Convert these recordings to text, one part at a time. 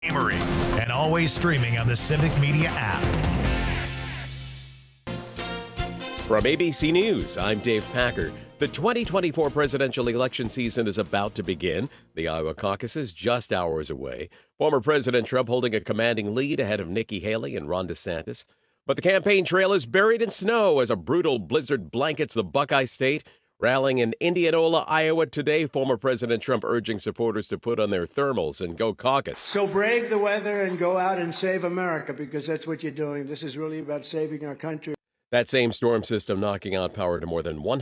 And always streaming on the Civic Media app. From ABC News, I'm Dave Packer. The 2024 presidential election season is about to begin. The Iowa caucus is just hours away. Former President Trump holding a commanding lead ahead of Nikki Haley and Ron DeSantis. But the campaign trail is buried in snow as a brutal blizzard blankets the Buckeye State. Rallying in Indianola, Iowa today, former President Trump urging supporters to put on their thermals and go caucus. So brave the weather and go out and save America, because that's what you're doing. This is really about saving our country. That same storm system knocking out power to more than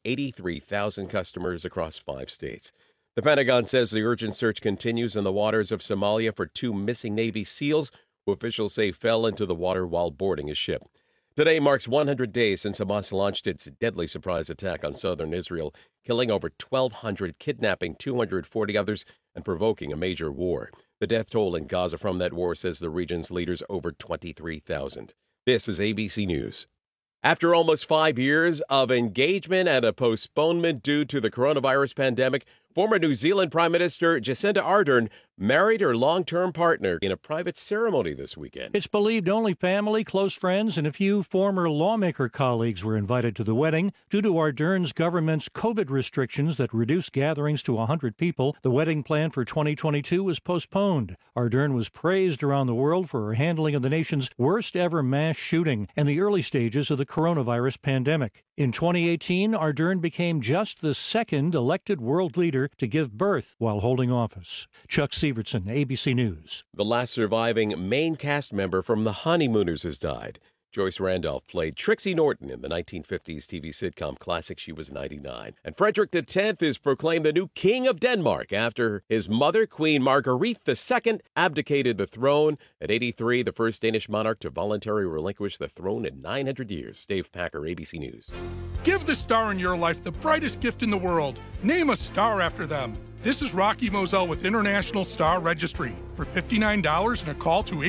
183,000 customers across 5 states. The Pentagon says the urgent search continues in the waters of Somalia for 2 missing Navy SEALs who officials say fell into the water while boarding a ship. Today marks 100 days since Hamas launched its deadly surprise attack on southern Israel, killing over 1,200, kidnapping 240 others, and provoking a major war. The death toll in Gaza from that war, says the region's leaders, over 23,000. This is ABC News. After almost 5 years of engagement and a postponement due to the coronavirus pandemic, former New Zealand Prime Minister Jacinda Ardern married her long-term partner in a private ceremony this weekend. It's believed only family, close friends, and a few former lawmaker colleagues were invited to the wedding. Due to Ardern's government's COVID restrictions that reduced gatherings to 100 people, the wedding plan for 2022 was postponed. Ardern was praised around the world for her handling of the nation's worst-ever mass shooting and the early stages of the coronavirus pandemic. In 2018, Ardern became just the second elected world leader to give birth while holding office. Chuck Severson, ABC News. The last surviving main cast member from The Honeymooners has died. Joyce Randolph played Trixie Norton in the 1950s TV sitcom classic She Was 99. And Frederick X is proclaimed the new King of Denmark after his mother, Queen Marguerite II, abdicated the throne. At 83, the first Danish monarch to voluntarily relinquish the throne in 900 years. Dave Packer, ABC News. Give the star in your life the brightest gift in the world. Name a star after them. This is Rocky Moselle with International Star Registry. For $59 and a call to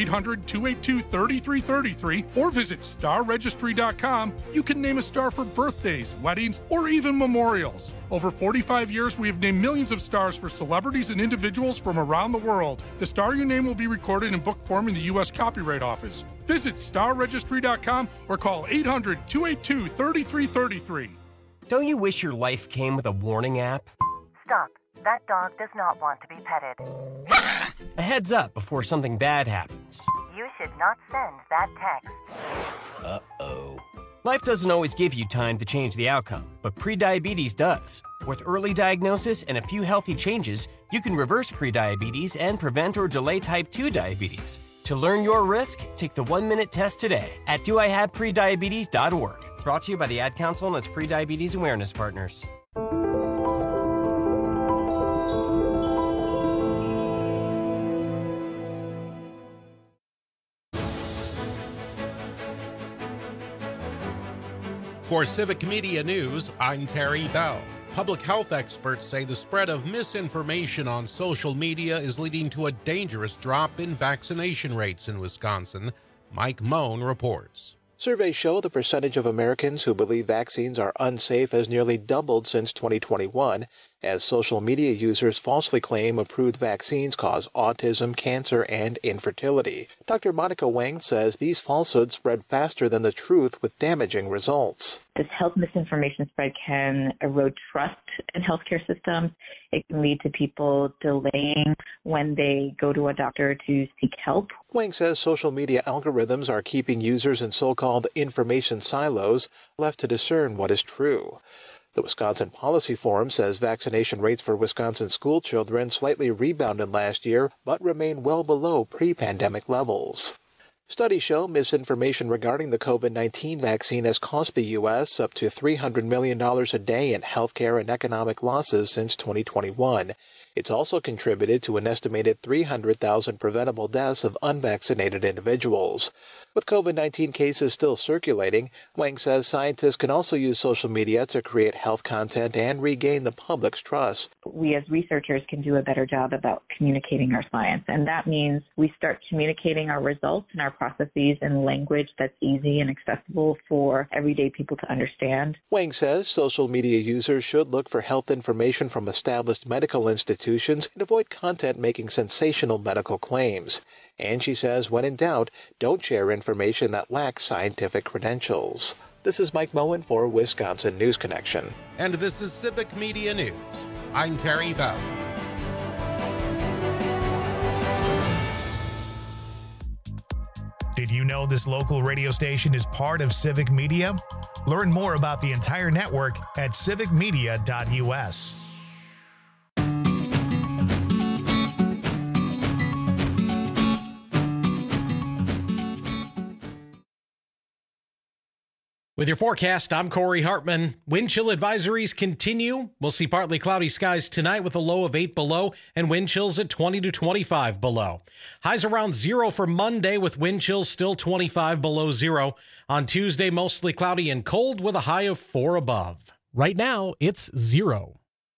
800-282-3333 or visit starregistry.com, you can name a star for birthdays, weddings, or even memorials. Over 45 years, we have named millions of stars for celebrities and individuals from around the world. The star you name will be recorded in book form in the U.S. Copyright Office. Visit starregistry.com or call 800-282-3333. Don't you wish your life came with a warning app? Stop. That dog does not want to be petted. A heads up before something bad happens. You should not send that text. Uh-oh. Life doesn't always give you time to change the outcome, but prediabetes does. With early diagnosis and a few healthy changes, you can reverse prediabetes and prevent or delay type 2 diabetes. To learn your risk, take the 1-minute test today at doihaveprediabetes.org. Brought to you by the Ad Council and its prediabetes awareness partners. For Civic Media News, I'm Terry Bell. Public health experts say the spread of misinformation on social media is leading to a dangerous drop in vaccination rates in Wisconsin. Mike Moan reports. Surveys show the percentage of Americans who believe vaccines are unsafe has nearly doubled since 2021, as social media users falsely claim approved vaccines cause autism, cancer, and infertility. Dr. Monica Wang says these falsehoods spread faster than the truth with damaging results. This health misinformation spread can erode trust in healthcare systems. It can lead to people delaying when they go to a doctor to seek help. Wang says social media algorithms are keeping users in so-called information silos, left to discern what is true. The Wisconsin Policy Forum says vaccination rates for Wisconsin school children slightly rebounded last year, but remain well below pre-pandemic levels. Studies show misinformation regarding the COVID-19 vaccine has cost the U.S. up to $300 million a day in healthcare and economic losses since 2021. It's also contributed to an estimated 300,000 preventable deaths of unvaccinated individuals. With COVID-19 cases still circulating, Wang says scientists can also use social media to create health content and regain the public's trust. We as researchers can do a better job about communicating our science, and that means we start communicating our results and our processes in language that's easy and accessible for everyday people to understand. Wang says social media users should look for health information from established medical institutions and avoid content making sensational medical claims. And she says, when in doubt, don't share information that lacks scientific credentials. This is Mike Moen for Wisconsin News Connection. And this is Civic Media News. I'm Terry Bell. Did you know this local radio station is part of Civic Media? Learn more about the entire network at civicmedia.us. With your forecast, I'm Corey Hartman. Wind chill advisories continue. We'll see partly cloudy skies tonight with a low of 8 below and wind chills at 20 to 25 below. Highs around 0 for Monday with wind chills still 25 below 0. On Tuesday, mostly cloudy and cold with a high of 4 above. Right now, it's 0.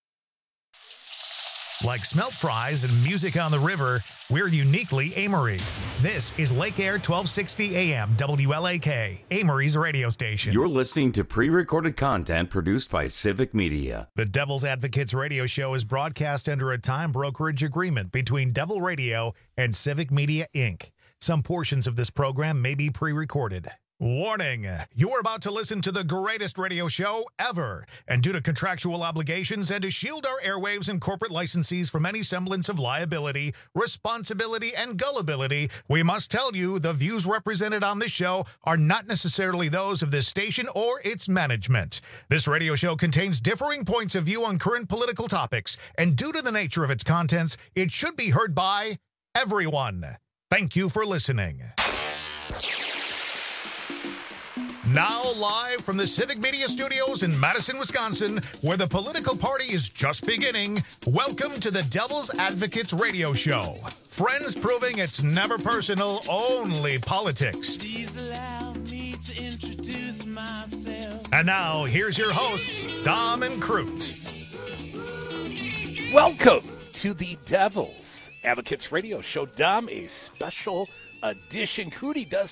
Like smelt fries and music on the river, we're uniquely Amory. This is Lake Air 1260 AM WLAK, Amory's radio station. You're listening to pre-recorded content produced by Civic Media. The Devil's Advocates radio show is broadcast under a time brokerage agreement between Devil Radio and Civic Media, Inc. Some portions of this program may be pre-recorded. Warning! You're about to listen to the greatest radio show ever, and due to contractual obligations and to shield our airwaves and corporate licensees from any semblance of liability, responsibility, and gullibility, we must tell you the views represented on this show are not necessarily those of this station or its management. This radio show contains differing points of view on current political topics, and due to the nature of its contents, it should be heard by everyone. Thank you for listening. Now live from the Civic Media Studios in Madison, Wisconsin, where the political party is just beginning, welcome to the Devil's Advocates radio show. Friends proving it's never personal, only politics. Please allow me to introduce myself. And now, here's your hosts, Dom and Crute. Welcome to the Devil's Advocates radio show. Dom, a special edition. Crute does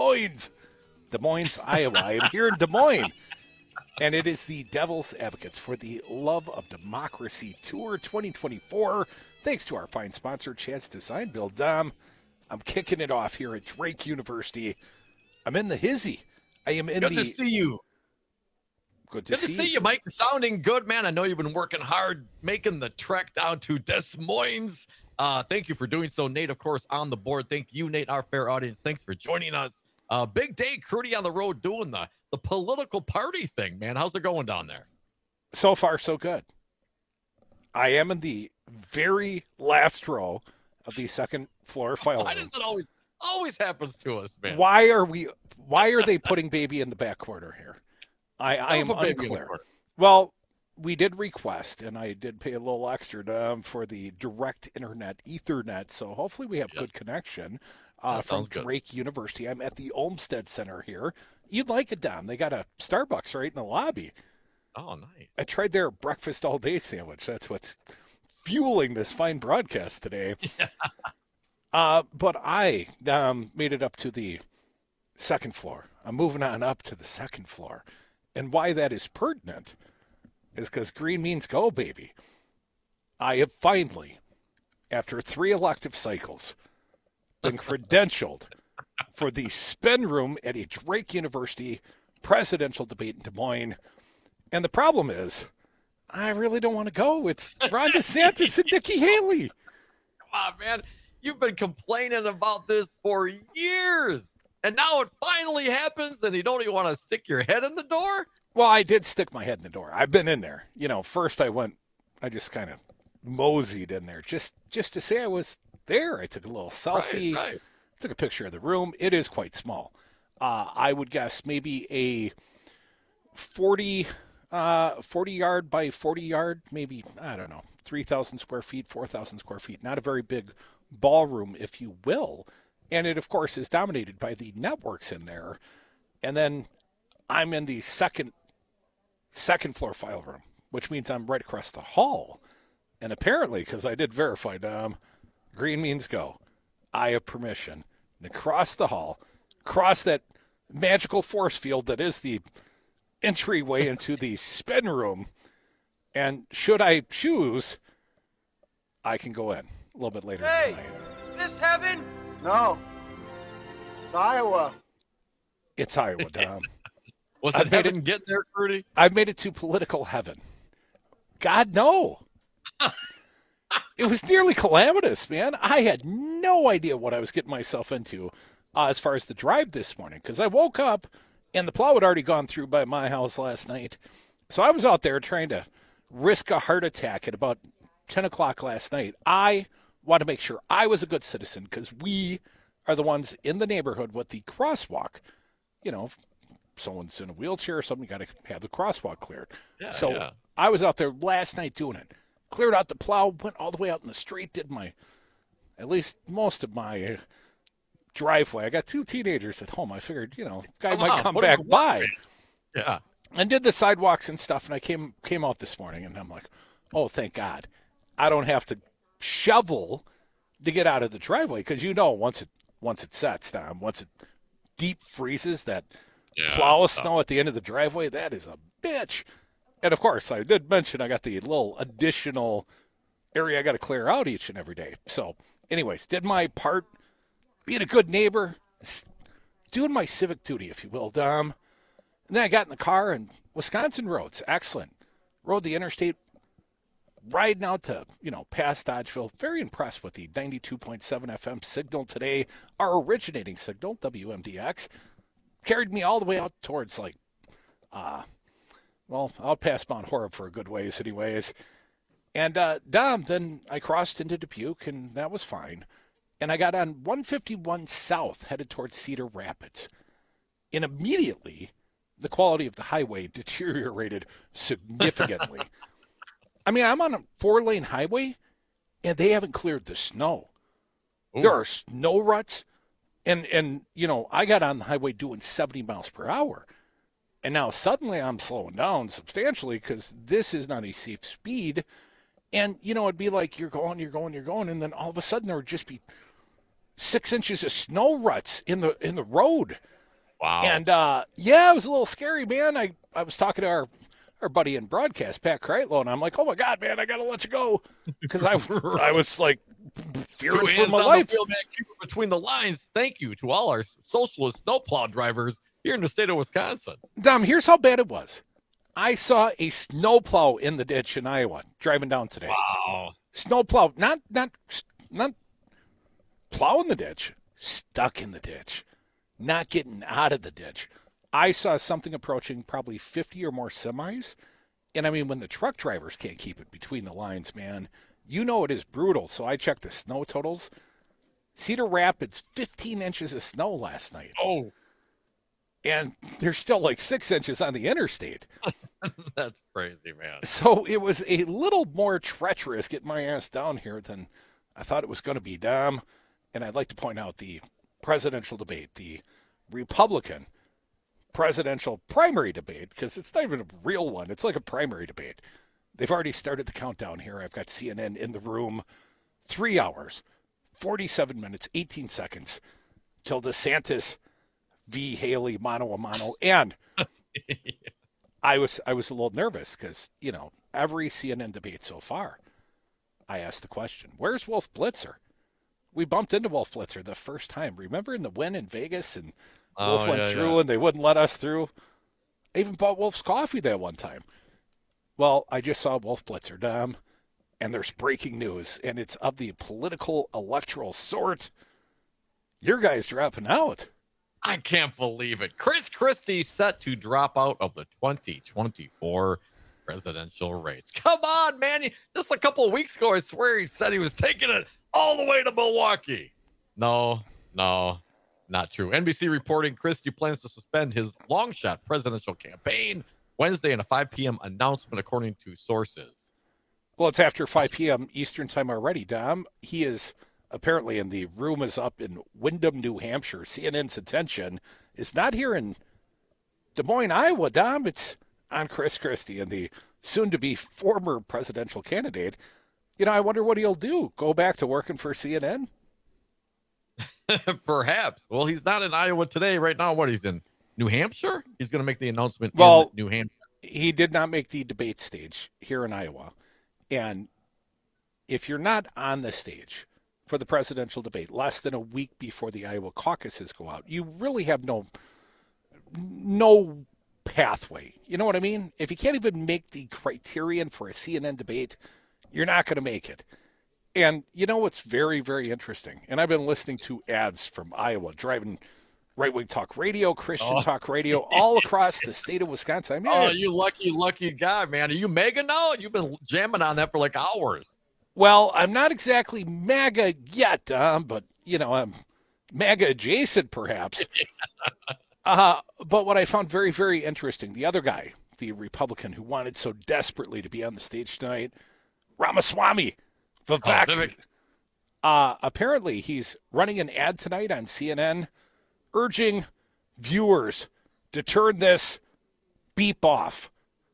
Des Moines, Iowa. I am here in Des Moines, and it is the Devil's Advocates for the Love of Democracy Tour 2024. Thanks to our fine sponsor, Chance Design Build. Dom, I'm kicking it off here at Drake University. I'm in the hizzy. I am in Good to see you. Good to see you, Mike. Sounding good, man. I know you've been working hard making the trek down to Des Moines. Thank you for doing so, Nate, of course, on the board. Thank you, Nate, our fair audience. Thanks for joining us. Big day, Crute on the road doing the political party thing, man. How's it going down there? So far, so good. I am in the very last row of the second floor file Why room. does it always happens to us, man? Why are they putting baby in the back corner here? I am unclear. Well, we did request, and I did pay a little extra for the direct internet Ethernet, so hopefully we have good connection. From Drake University. I'm at the Olmsted Center here. You'd like it, Dom. They got a Starbucks right in the lobby. Oh, nice. I tried their breakfast all day sandwich. That's what's fueling this fine broadcast today. But I made it up to the second floor. I'm moving on up to the second floor. And why that is pertinent is because green means go, baby. I have finally, after 3 elective cycles, been credentialed for the spin room at a Drake University presidential debate in Des Moines. And the problem is, I really don't want to go. It's Ron DeSantis and Nikki Haley. Come on, man. You've been complaining about this for years. And now it finally happens, and you don't even want to stick your head in the door? Well, I did stick my head in the door. I've been in there. First I just kind of moseyed in there just to say I was there. I took a little selfie, right. Took a picture of the room. It is quite small. I would guess maybe a 40 yard by 40 yard, maybe, I don't know, 3,000 square feet, 4,000 square feet. Not a very big ballroom, if you will. And it, of course, is dominated by the networks in there. And then I'm in the second floor file room, which means I'm right across the hall. And apparently, because I did verify, Dom, green means go. I have permission to cross the hall, cross that magical force field that is the entryway into the spin room. And should I choose, I can go in a little bit later tonight. Is this heaven? No. It's Iowa. It's Iowa, Dom. Was it heaven getting there, Rudy? I've made it to political heaven. God, no. It was nearly calamitous, man. I had no idea what I was getting myself into as far as the drive this morning, because I woke up and the plow had already gone through by my house last night. So I was out there trying to risk a heart attack at about 10 o'clock last night. I want to make sure I was a good citizen, because we are the ones in the neighborhood with the crosswalk. You know, someone's in a wheelchair or something, you got to have the crosswalk cleared. So I was out there last night doing it. Cleared out the plow, went all the way out in the street, did at least most of my driveway. I got 2 teenagers at home. I figured, guy might come back by. Yeah. And did the sidewalks and stuff, and I came out this morning, and I'm like, oh, thank God. I don't have to shovel to get out of the driveway, because once it sets down, once it deep freezes, that plow of snow at the end of the driveway, that is a bitch. And, of course, I did mention I got the little additional area I got to clear out each and every day. So, anyways, did my part, being a good neighbor, doing my civic duty, if you will, Dom. And then I got in the car, and Wisconsin roads, excellent. Rode the interstate, riding out to, past Dodgeville. Very impressed with the 92.7 FM signal today, our originating signal, WMDX. Carried me all the way out towards, out past Mount Horeb for a good ways anyways. And, Dom, then I crossed into Dubuque, and that was fine. And I got on 151 South, headed towards Cedar Rapids. And immediately, the quality of the highway deteriorated significantly. I mean, I'm on a 4-lane highway, and they haven't cleared the snow. Ooh. There are snow ruts. And I got on the highway doing 70 miles per hour. And now suddenly I'm slowing down substantially, because this is not a safe speed. And, it'd be like you're going, and then all of a sudden there would just be 6 inches of snow ruts in the road. Wow. And, it was a little scary, man. I was talking to our buddy in broadcast, Pat Kreitlow, and I'm like, oh, my God, man, I got to let you go. Because I was, fearing for my life. The wheel, man, keep it between the lines. Thank you to all our socialist snowplow drivers here in the state of Wisconsin. Dom, here's how bad it was. I saw a snowplow in the ditch in Iowa driving down today. Wow. Snowplow, not plowing the ditch, stuck in the ditch, not getting out of the ditch. I saw something approaching probably 50 or more semis. And I mean, when the truck drivers can't keep it between the lines, man, it is brutal. So I checked the snow totals. Cedar Rapids, 15 inches of snow last night. Oh. And there's still 6 inches on the interstate. That's crazy, man. So it was a little more treacherous getting my ass down here than I thought it was going to be, Dom. And I'd like to point out the presidential debate, the Republican presidential primary debate, because it's not even a real one. It's like a primary debate. They've already started the countdown here. I've got CNN in the room. 3 hours, 47 minutes, 18 seconds till DeSantis v. Haley mano a mano. And I was a little nervous because, every CNN debate so far, I asked the question, where's Wolf Blitzer? We bumped into Wolf Blitzer the first time. Remember in the win in Vegas, and Wolf went through and they wouldn't let us through? I even bought Wolf's coffee that one time. Well, I just saw Wolf Blitzer, Dom, and there's breaking news, and it's of the political electoral sort. Your guy's dropping out. I can't believe it. Chris Christie set to drop out of the 2024 presidential race. Come on, man. Just a couple of weeks ago, I swear he said he was taking it all the way to Milwaukee. No, not true. NBC reporting Christie plans to suspend his long shot presidential campaign Wednesday in a 5 p.m. announcement, according to sources. Well, it's after 5 p.m. Eastern time already, Dom. He is apparently, and the room is up in Windham, New Hampshire. CNN's attention is not here in Des Moines, Iowa, Dom. It's on Chris Christie and the soon-to-be former presidential candidate. You know, I wonder what he'll do. Go back to working for CNN? Perhaps. Well, he's not in Iowa today. Right now, what, he's in New Hampshire? He's going to make the announcement in New Hampshire. He did not make the debate stage here in Iowa. And if you're not on the stage for the presidential debate less than a week before the Iowa caucuses go out, you really have no pathway. You know what I mean? If you can't even make the criterion for a CNN debate, you're not going to make it. And you know what's very, very interesting? And I've been listening to ads from Iowa, driving right-wing talk radio, Christian talk radio, all across the state of Wisconsin. I mean, you lucky guy, man. Are you MAGA now? You've been jamming on that for like hours. Well, I'm not exactly MAGA yet, but, you know, I'm MAGA adjacent, perhaps. But what I found very, very interesting, the other guy, the Republican who wanted so desperately to be on the stage tonight, Ramaswamy, Vivek. Apparently, he's running an ad tonight on CNN urging viewers to turn this beep off.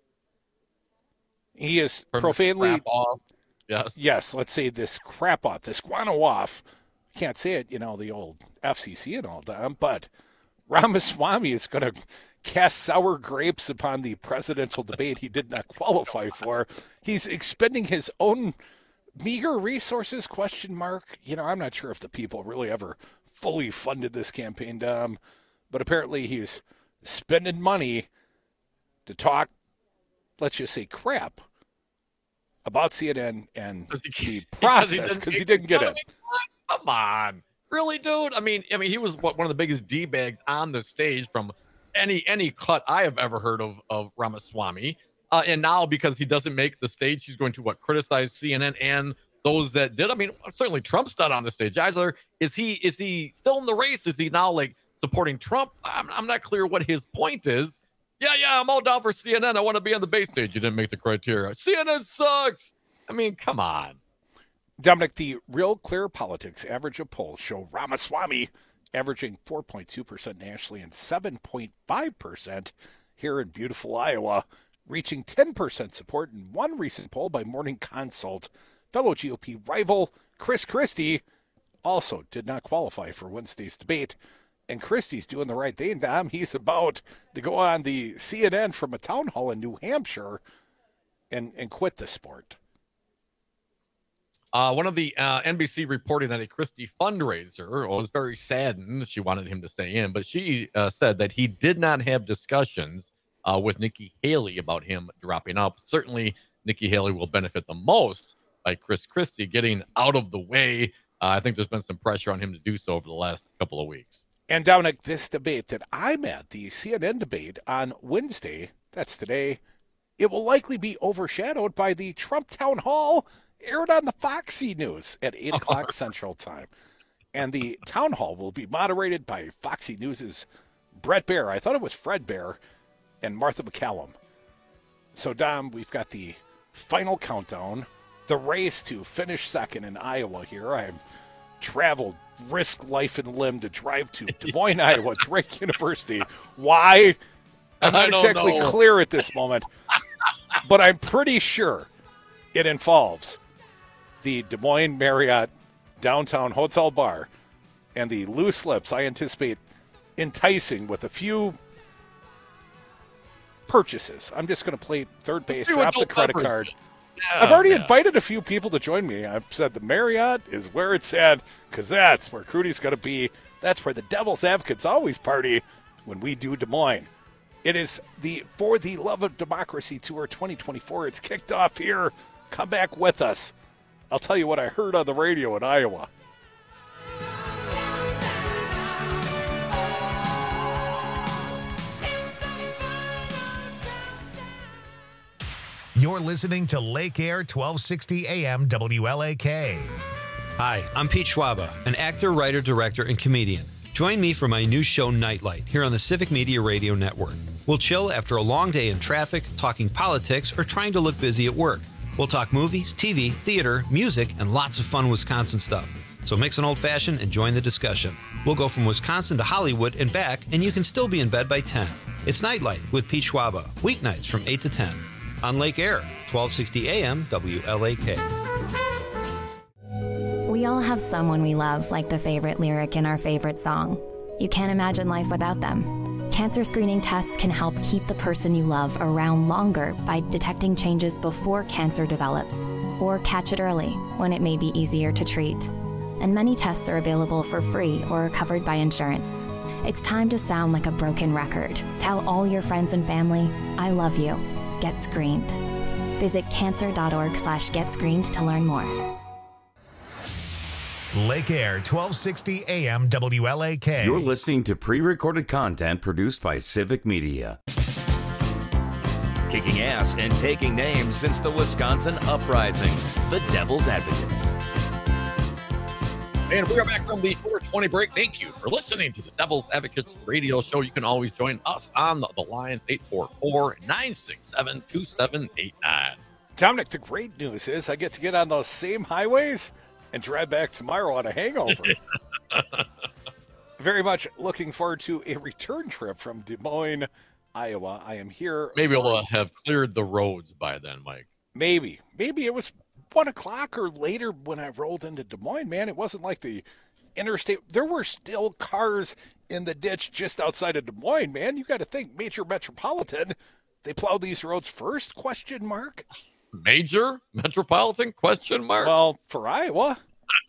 He is profanely... off. Yes, let's say this crap off, this guano off. Can't say it, you know, the old FCC and all that, but Ramaswamy is going to cast sour grapes upon the presidential debate he did not qualify for. He's expending his own meager resources, ? You know, I'm not sure if the people really ever fully funded this campaign, Dom, but apparently he's spending money to talk, let's just say, crap about CNN and the process because he didn't get it. Come on. Really, dude? I mean, he was one of the biggest D-bags on the stage from any cut I have ever heard of Ramaswamy. And now, because he doesn't make the stage, he's going to criticize CNN and those that did. I mean, certainly Trump's not on the stage either. Is he still in the race? Is he now like supporting Trump? I'm not clear what his point is. Yeah, I'm all down for CNN. I want to be on the base stage. You didn't make the criteria. CNN sucks. I mean, come on. Dominic, the Real Clear Politics average of polls show Ramaswamy averaging 4.2% nationally and 7.5% here in beautiful Iowa, reaching 10% support in one recent poll by Morning Consult. Fellow GOP rival Chris Christie also did not qualify for Wednesday's debate. And Christie's doing the right thing, Dom. He's about to go on the CNN from a town hall in New Hampshire and quit the sport. One of the NBC reported that a Christie fundraiser was very saddened. She wanted him to stay in, but she said that he did not have discussions with Nikki Haley about him dropping out. Certainly, Nikki Haley will benefit the most by Chris Christie getting out of the way. I think there's been some pressure on him to do so over the last couple of weeks. And Dominic, this debate that I'm at, the CNN debate on Wednesday, that's today, it will likely be overshadowed by the Trump town hall aired on the Foxy News at 8 o'clock Central Time. And the town hall will be moderated by Foxy News' Brett Baer. I thought it was Fred Baer and Martha McCallum. So, Dom, we've got the final countdown, the race to finish second in Iowa here. I've traveled, risk life and limb to drive to Des Moines, Iowa, Drake University. Why? I'm not exactly clear at this moment, but I'm pretty sure it involves the Des Moines Marriott Downtown Hotel Bar and the loose lips I anticipate enticing with a few purchases. I'm just going to play third base, drop the credit card. Yeah, I've already invited a few people to join me. I've said the Marriott is where it's at because that's where Crudy's going to be. That's where the Devil's Advocates always party when we do Des Moines. It is the For the Love of Democracy Tour 2024. It's kicked off here. Come back with us. I'll tell you what I heard on the radio in Iowa. You're listening to Lake Air 1260 AM WLAK. Hi, I'm Pete Schwaba, an actor, writer, director, and comedian. Join me for my new show, Nightlight, here on the Civic Media Radio Network. We'll chill after a long day in traffic, talking politics, or trying to look busy at work. We'll talk movies, TV, theater, music, and lots of fun Wisconsin stuff. So mix an old-fashioned and join the discussion. We'll go from Wisconsin to Hollywood and back, and you can still be in bed by 10. It's Nightlight with Pete Schwaba, weeknights from 8 to 10 on Lake Air, 1260 AM WLAK. We all have someone we love, like the favorite lyric in our favorite song. You can't imagine life without them. Cancer screening tests can help keep the person you love around longer by detecting changes before cancer develops, or catch it early when it may be easier to treat. And many tests are available for free or are covered by insurance. It's time to sound like a broken record. Tell all your friends and family, I love you. Get screened. Visit cancer.org/getscreened to learn more. Lake Air, 1260 AM WLAK. You're listening to pre-recorded content produced by Civic Media. Kicking ass and taking names since the Wisconsin Uprising, the Devil's Advocates. And we are back from the 420 break. Thank you for listening to the Devil's Advocates radio show. You can always join us on the lines, 844-967-2789. Dominic, the great news is I get to get on those same highways and drive back tomorrow on a hangover. Very much looking forward to a return trip from Des Moines, Iowa. I am here. Maybe we'll have cleared the roads by then, Mike. Maybe it was 1 o'clock or later when I rolled into Des Moines, man. It wasn't like the interstate. There were still cars in the ditch just outside of Des Moines, man. You got to think, major metropolitan. They plow these roads first? ? Major metropolitan ? Well, for Iowa.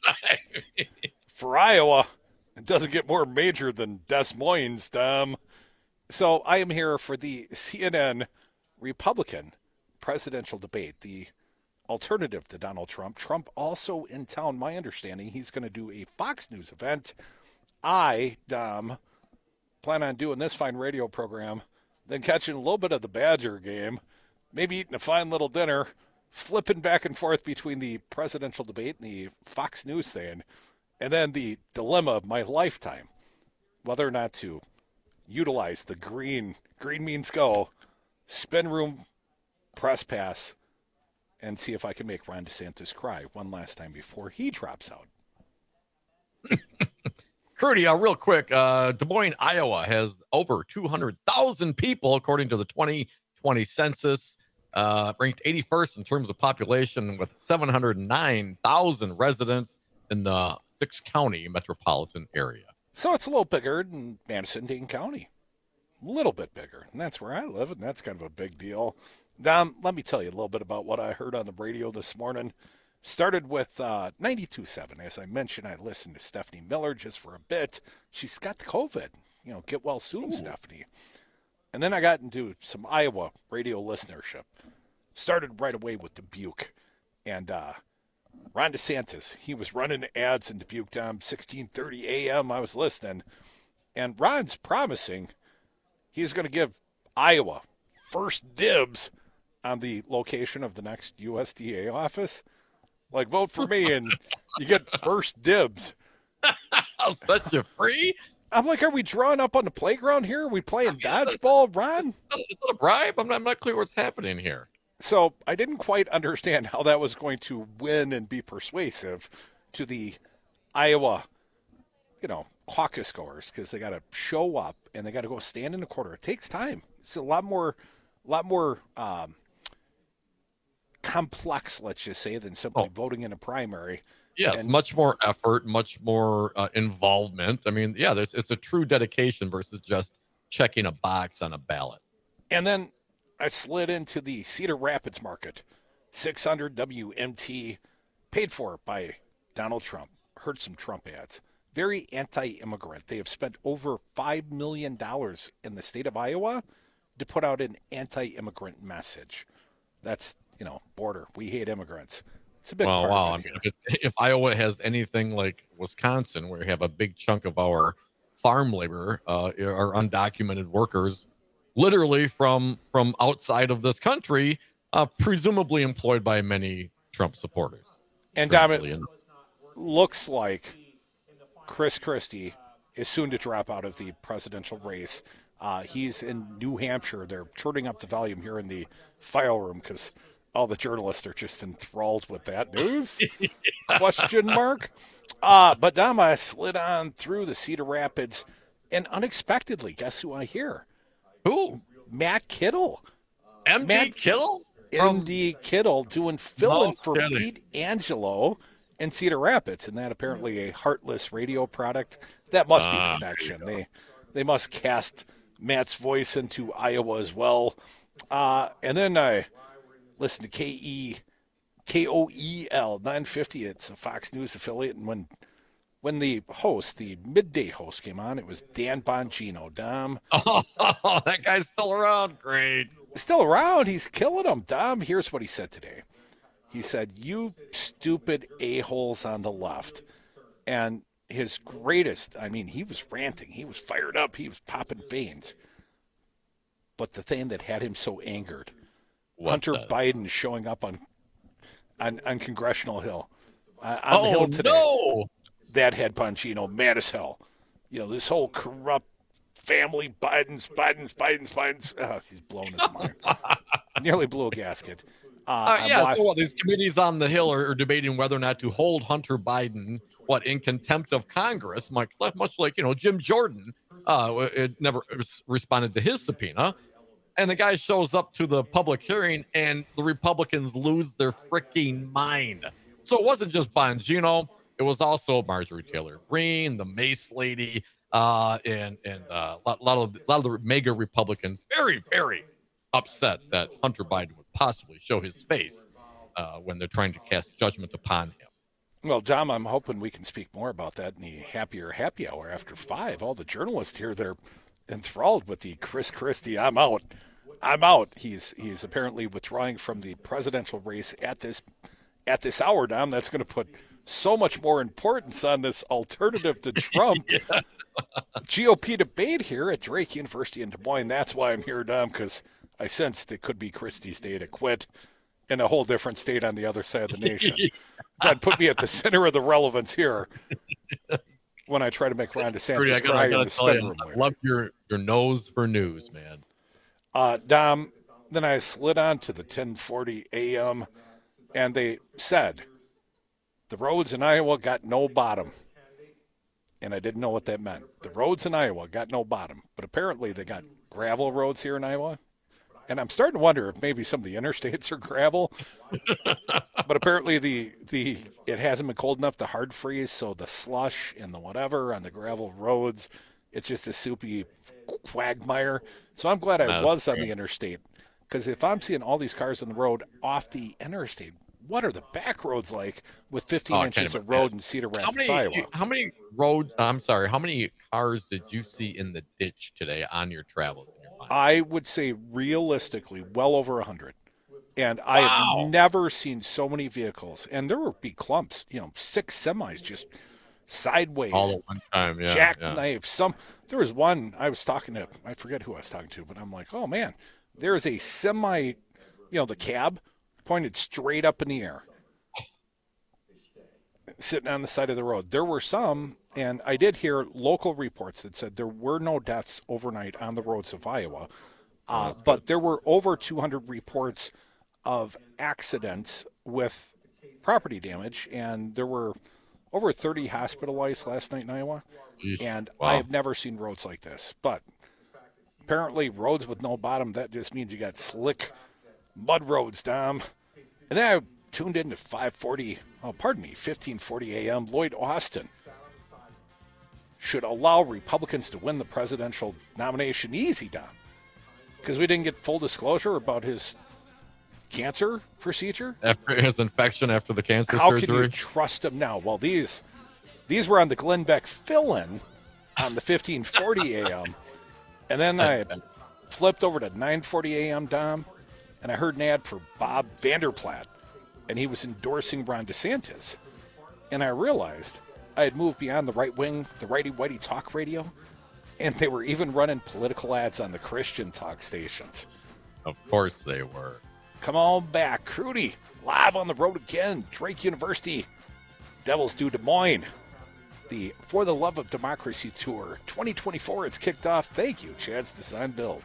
It doesn't get more major than Des Moines, So I am here for the CNN Republican presidential debate, the alternative to Donald Trump. Trump also in town, my understanding. He's going to do a Fox News event. I, Dom, plan on doing this fine radio program, then catching a little bit of the Badger game, maybe eating a fine little dinner, flipping back and forth between the presidential debate and the Fox News thing, and then the dilemma of my lifetime, whether or not to utilize the green means go, spin room, press pass, and see if I can make Ron DeSantis cry one last time before he drops out. Curdy, real quick, Des Moines, Iowa has over 200,000 people, according to the 2020 census, ranked 81st in terms of population with 709,000 residents in the 6-county metropolitan area. So it's a little bigger than Madison-Dane County. A little bit bigger. And that's where I live, and that's kind of a big deal. Dom, let me tell you a little bit about what I heard on the radio this morning. Started with 92.7. As I mentioned, I listened to Stephanie Miller just for a bit. She's got the COVID. Get well soon, Stephanie. And then I got into some Iowa radio listenership. Started right away with Dubuque. And Ron DeSantis, he was running ads in Dubuque, Dom, 16:30 a.m. I was listening. And Ron's promising he's going to give Iowa first dibs on the location of the next USDA office. Like, vote for me and you get first dibs. I'll set you free? I'm like, are we drawing up on the playground here? Are we playing dodgeball, Ron? Is that a bribe? I'm not clear what's happening here. So I didn't quite understand how that was going to win and be persuasive to the Iowa, caucus goers, because they got to show up and they got to go stand in the corner. It takes time. It's a lot more complex, let's just say, than simply voting in a primary. Yes, much more effort, much more involvement. I mean, yeah, it's a true dedication versus just checking a box on a ballot. And then I slid into the Cedar Rapids market, 600 WMT, paid for by Donald Trump. Heard some Trump ads. Very anti-immigrant. They have spent over $5 million in the state of Iowa to put out an anti-immigrant message. That's, border. We hate immigrants. It's a big part wow. of it. I mean, if Iowa has anything like Wisconsin, where we have a big chunk of our farm labor are undocumented workers, literally from outside of this country, presumably employed by many Trump supporters. And it looks like Chris Christie is soon to drop out of the presidential race. He's in New Hampshire. They're turning up the volume here in the file room because all the journalists are just enthralled with that news. ? But Dom, I slid on through the Cedar Rapids, and unexpectedly, guess who I hear? Who? Matt Kittle. MD Kittle? MD Kittle doing fill-in for kidding. Pete Angelo in Cedar Rapids, and that apparently a Heartless radio product. That must be the connection. They must cast Matt's voice into Iowa as well. And then I listened to KOEL 950. It's a Fox News affiliate, and when the midday host came on, it was Dan Bongino. Dom. Oh, that guy's still around. Great. Still around. He's killing them. Dom, here's what he said today. He said, "You stupid a-holes on the left." And his greatest, he was ranting. He was fired up. He was popping veins. But the thing that had him so angered, Hunter Biden showing up on Congressional Hill. On the Hill today. No. That had Bongino mad as hell. This whole corrupt family, Biden's. He's blown his mind. Nearly blew a gasket. So these committees on the Hill are debating whether or not to hold Hunter Biden, in contempt of Congress, much like, Jim Jordan it never responded to his subpoena. And the guy shows up to the public hearing, and the Republicans lose their freaking mind. So it wasn't just Bongino. It was also Marjorie Taylor Greene, the Mace lady, and a lot of the mega Republicans very, very upset that Hunter Biden would possibly show his face when they're trying to cast judgment upon him. Well, Dom, I'm hoping we can speak more about that in the Happier Happy Hour after 5. All the journalists here, they're enthralled with the Chris Christie, I'm out. He's apparently withdrawing from the presidential race at this hour, Dom. That's going to put so much more importance on this alternative to Trump. GOP debate here at Drake University in Des Moines. That's why I'm here, Dom, because I sensed it could be Christie's day to quit in a whole different state on the other side of the nation. That put me at the center of the relevance here when I try to make Ron DeSantis cry in the spin room. I love your nose for news, man. Dom, then I slid on to the 1040 AM, and they said the roads in Iowa got no bottom. And I didn't know what that meant. The roads in Iowa got no bottom, but apparently they got gravel roads here in Iowa. And I'm starting to wonder if maybe some of the interstates are gravel. But apparently it hasn't been cold enough to hard freeze, so the slush and the whatever on the gravel roads, it's just a soupy quagmire. So I'm glad I was on the interstate, because if I'm seeing all these cars on the road off the interstate, what are the back roads like with 15 inches of road in Cedar Rapids, Iowa? How many cars did you see in the ditch today on your travels? I would say realistically well over 100. And I have never seen so many vehicles. And there would be clumps, 6 semis just sideways. All at one time, yeah. Jackknife. There was one I was talking to, I forget who I was talking to, but I'm like, oh man, there's a semi, the cab pointed straight up in the air, sitting on the side of the road. There were some, and I did hear local reports that said there were no deaths overnight on the roads of Iowa, but there were over 200 reports of accidents with property damage, and there were over 30 hospitalized last night in Iowa, and I have never seen roads like this. But apparently roads with no bottom, that just means you got slick mud roads, Dom. And then I tuned into 1540 AM. Lloyd Austin should allow Republicans to win the presidential nomination easy, Dom, because we didn't get full disclosure about his cancer procedure. After his infection after the cancer surgery. How can you trust him now? Well, these were on the Glenn Beck fill-in on the 1540 AM. And then I flipped over to 940 AM, Dom, and I heard an ad for Bob Vanderplaat, and he was endorsing Ron DeSantis. And I realized I had moved beyond the right wing, the righty-whitey talk radio, and they were even running political ads on the Christian talk stations. Of course they were. Come on back. Crudy, live on the road again. Drake University, Devils do Des Moines. The For the Love of Democracy Tour 2024, it's kicked off. Thank you, Chad's Design Build.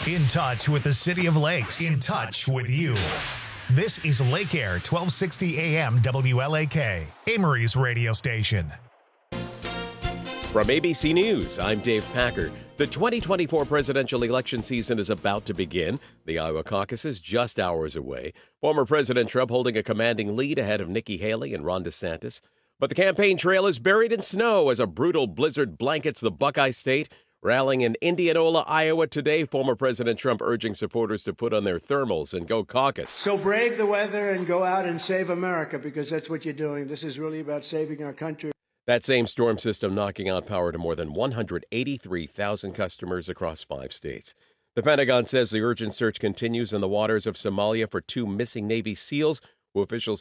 In touch with the City of Lakes. In touch with you. This is Lake Air 1260 AM WLAK, Amory's radio station. From ABC News, I'm Dave Packer. The 2024 presidential election season is about to begin. The Iowa caucus is just hours away. Former President Trump holding a commanding lead ahead of Nikki Haley and Ron DeSantis. But the campaign trail is buried in snow as a brutal blizzard blankets the Buckeye State. Rallying in Indianola, Iowa today, former President Trump urging supporters to put on their thermals and go caucus. So brave the weather and go out and save America, because that's what you're doing. This is really about saving our country. That same storm system knocking out power to more than 183,000 customers across 5 states. The Pentagon says the urgent search continues in the waters of Somalia for 2 missing Navy SEALs, who officials